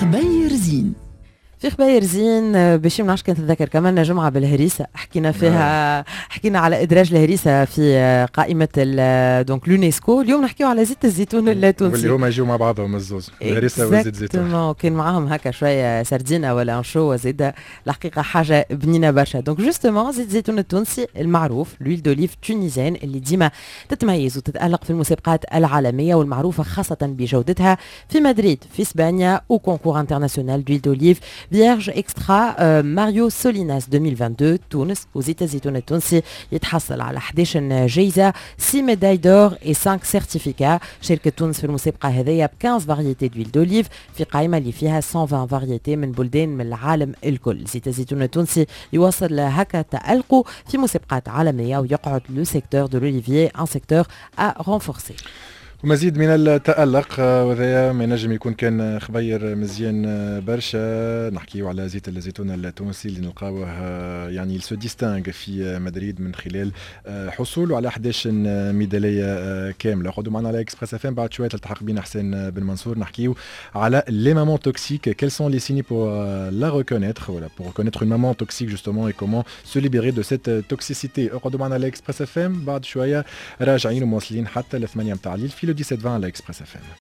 خبير زين. في خباير زين باش منعرفش كنت تذكر كمان جمعة بالهريسة حكينا فيها حكينا على إدراج الهريسة في قائمة دونك اليونسكو. اليوم نحكيو على زيت الزيتون التونسي واللي هما يجيو مع بعضهم الزوز الهريسة وزيت الزيتون كان معاهم هكا شوية سردينة ولا انشو زيد الحقيقة حاجة بنينة برشا. دونك جوستومون زيت الزيتون التونسي المعروف لويل دوليف تونيزيان اللي ديما تتميز وتتألق في المسابقات العالمية والمعروفة خاصة بجودتها في مدريد في اسبانيا وكونكور انترناسيونال دويل دوليف Vierge Extra ماريو سوليناس 2022 تونس. وزيت الزيتون التونسي يتحصل على 11 جايزة 6 ميداي دور و 5 سيرتيفيكا. شركة تونس في المسابقة هذيا ب 15 فاريتي دويل دوليف في قائمة اللي فيها 120 فاريتي من بلدان من العالم الكل. زيت الزيتون التونسي يواصل هكا تألقه في مسابقات عالمية ويقعد لو سيكتور دو لوليفيي ان سيكتور ا رونفورسي. ومزيد من التألق وذا ما ينجم يكون كان خبير مزيان برشا. نحكيو على زيت الزيتون التونسي اللي نلقاوه يعني سو ديستانغ في مدريد من خلال حصوله على 11 ميدالية كاملة. قعدوا معنا على اكسبريس اف ام بعد شوية تلتحق بينا حسين بن منصور نحكيو على les mamans toxiques, quels sont les signes pour la reconnaître, voilà, pour reconnaître une maman toxique justement et comment se libérer de cette toxicité. قعدوا معنا على اكسبريس اف ام بعد شوية راجعين ومواصلين حتى ل 8 متاع الليل في 17-20 على اكسبريس اف ام.